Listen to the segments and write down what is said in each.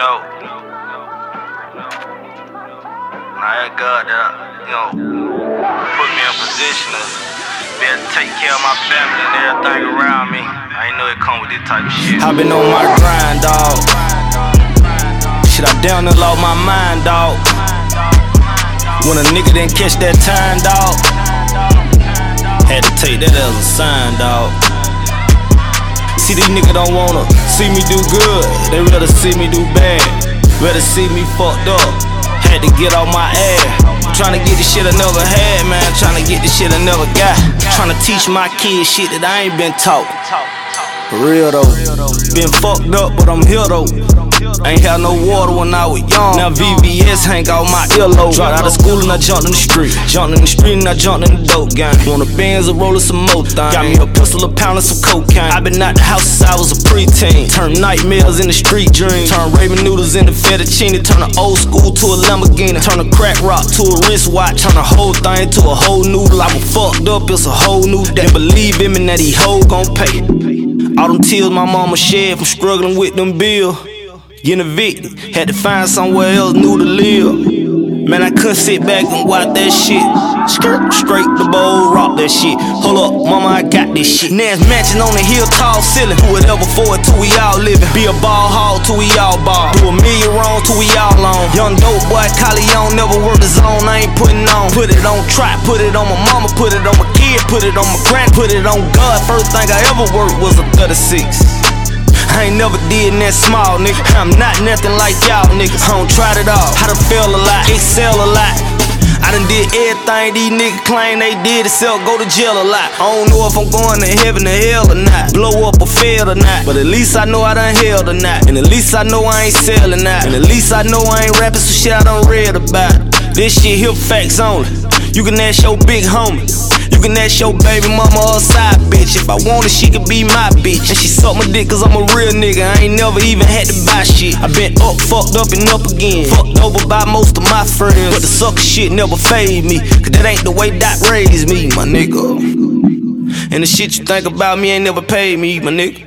know. Now that God that, put me in position to be able to take care of my family and everything around me. I ain't know it come with this type of shit. I been on my grind, dawg. Shit, I down and lost my mind, dawg. When a nigga didn't catch that time, dawg, had to take that as a sign, dawg. See, these niggas don't wanna see me do good, they rather see me do bad. Rather see me fucked up, had to get off my ass. Tryna get the shit I never had, man. Tryna get the shit I never got. Tryna teach my kids shit that I ain't been taught. For real though, been fucked up, but I'm here though. Ain't had no water when I was young. Now VVS hang out my earlobe. Dropped out of school and I jumped in the street. Jumped in the street and I jumped in the dope game. Want a Benz or rollin' some more things. Got me a pistol, a pound, and some cocaine. I been out the house since I was a preteen. Turn nightmares into street dreams. Turn ramen noodles into fettuccine. Turn an old school to a Lamborghini. Turn a crack rock to a wristwatch. Turn a whole thing to a whole noodle. I was fucked up, it's a whole new day. Believe in me that he hoe gon' pay. All them tears my mama shed from struggling with them bills. Getting evicted, had to find somewhere else new to live. Man, I couldn't sit back and watch that shit. Straight the bowl, rock that shit. Hold up, mama, I got this shit. Next mansion on the hill, tall ceiling. Do whatever for it till we all living. Be a ball hog till we all ball. Do a million wrong till we all on. Young dope boy, Colleon, never worked the zone, I ain't putting on. Put it on trap, put it on my mama, put it on my kid, put it on my grand, put it on God. First thing I ever worked was a 36. I ain't never did that small, nigga. I'm not nothing like y'all, niggas. I don't try it all. I done fail a lot, excel a lot. I done did everything these niggas claim they did except go to jail a lot. I don't know if I'm going to heaven or hell or not. Blow up or fail or not. But at least I know I done held or not. And at least I know I ain't selling out. And at least I know I ain't rapping some shit I done read about. This shit here facts only. You can ask your big homie. You can ask your baby mama or side bitch. If I want it, she could be my bitch. And she suck my dick cause I'm a real nigga. I ain't never even had to buy shit. I been up, fucked up and up again. Fucked over by most of my friends. But the sucker shit never fade me. Cause that ain't the way Doc raised me, my nigga. And the shit you think about me ain't never paid me, my nigga.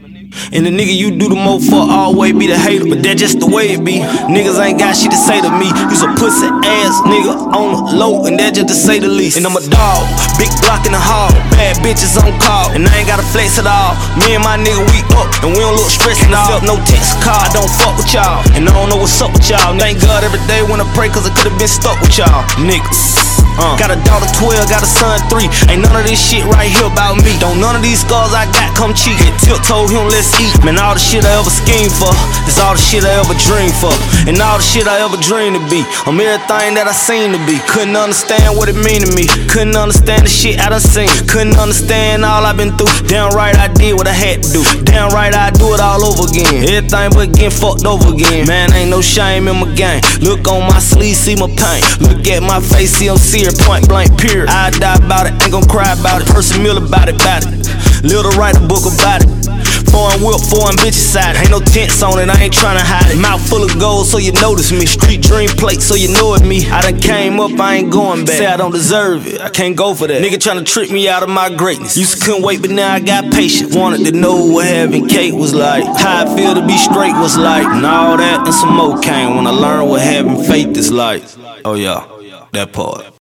And the nigga you do the most for always be the hater. But that's just the way it be. Niggas ain't got shit to say to me. You's a pussy ass nigga on the low, and that's just to say the least. And I'm a dog, big block in the hall, bad bitches on call, and I ain't gotta flex at all. Me and my nigga, we up, and we don't look stressed at all. No text call, I don't fuck with y'all, and I don't know what's up with y'all. Thank God every day when I pray, cause I could've been stuck with y'all niggas. Got a daughter 12, got a son 3. Ain't none of this shit right here about me. Don't none of these scars I got come cheap. And Tip told him let's eat. Man, all the shit I ever schemed for is all the shit I ever dreamed for. And all the shit I ever dreamed to be. I'm everything that I seem to be. Couldn't understand what it mean to me. Couldn't understand the shit I done seen. Couldn't understand all I've been through. Damn right I did what I had to do. Damn right I do it all over again. Everything but getting fucked over again. Man, ain't no shame in my game. Look on my sleeve, see my pain. Look at my face, see I'm serious. Point blank, period. I die about it, ain't gon' cry about it. Person mill about it. Little write a book about it. Foreign whip, foreign bitches side. Ain't no tents on it, I ain't tryna hide it. Mouth full of gold, so you notice me. Street dream plate, so you know it me. I done came up, I ain't going back. Say I don't deserve it, I can't go for that. Nigga tryna trick me out of my greatness. Used to couldn't wait, but now I got patience. Wanted to know what having cake was like. How I feel to be straight was like. And all that and some more came when I learned what having faith is like. Oh yeah, that part.